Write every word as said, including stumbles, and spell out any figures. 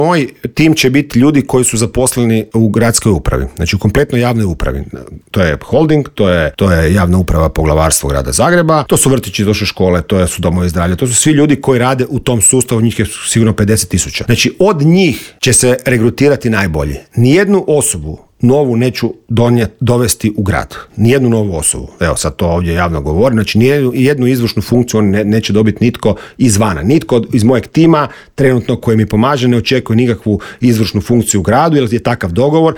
Moj tim će biti ljudi koji su zaposleni u gradskoj upravi, znači u kompletno javnoj upravi. To je holding, to je, to je javna uprava poglavarstvo grada Zagreba, to su vrtići, to su škole, to su domovi zdravlja, to su svi ljudi koji rade u tom sustavu, njih je sigurno pedeset tisuća. Znači od njih će se regrutirati najbolji. Nijednu osobu novu neću donijeti, dovesti u grad. Nijednu novu osobu. Evo, sad to ovdje javno govorim. Znači, nijednu jednu izvršnu funkciju on ne, neće dobiti nitko izvana. Nitko iz mojeg tima, trenutno koji mi pomaže, ne očekuje nikakvu izvršnu funkciju u gradu, jer je takav dogovor.